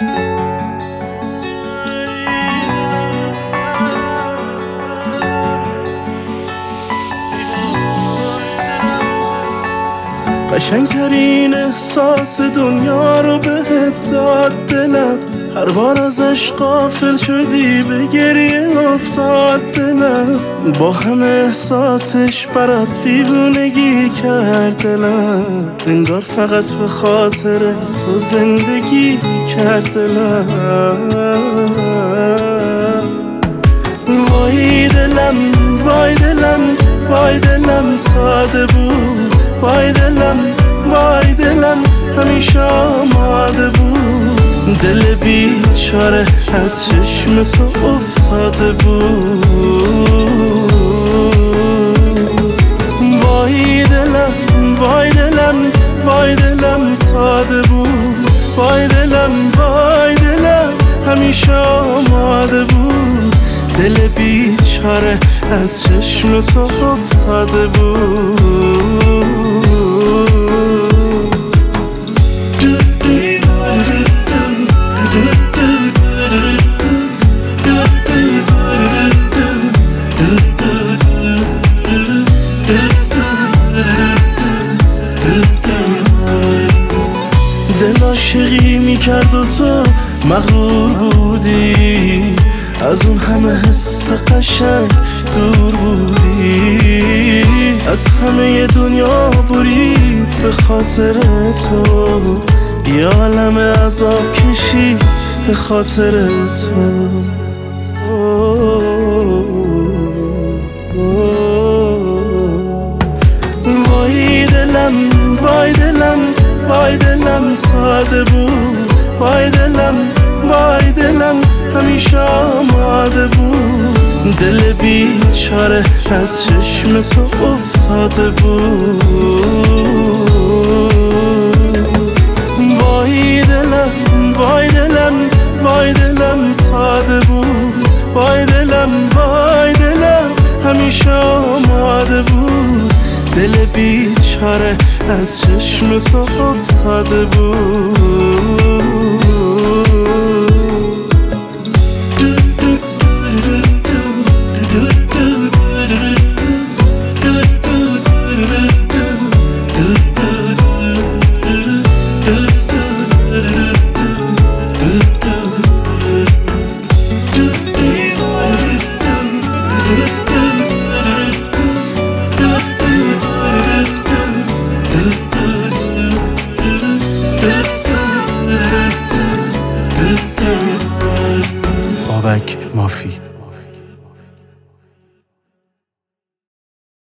قشنگترین احساس دنیا رو بهت داد دلم، هر بار ازش غافل شدی به گریه افتاد دلم، با همه احساسش برات دیوونگی کرد دلم، انگار فقط به خاطر تو زندگی کرد دلم. وای دلم وای دلم وای دلم ساده بود، وای دلم وای دلم همیشه آماده بود، دل بیچاره از چشم تو افتاده بود. وای دلم وای دلم وای دلم ساده بود، وای دلم وای دلم همیشه آماده بود، دل بیچاره از چشم تو افتاده بود. دل عاشقی میکرد و تو مغرور بودی، از اون همه حس قشنگ دور بودی، از همه دنیا برید به خاطر تو، یه عالم عذاب کشی به خاطر تو. وای دلم وای دلم وای دلم ساده بود، وای دلم وای دلم همیشه آماده بود، دل بیچاره از چشم تو افتاده بود. وای دلم وای دلم وای دلم ساده بود، وای دلم وای دلم همیشه آماده بود، دل بیچاره از چشم تو افتاده بود. بابک مافی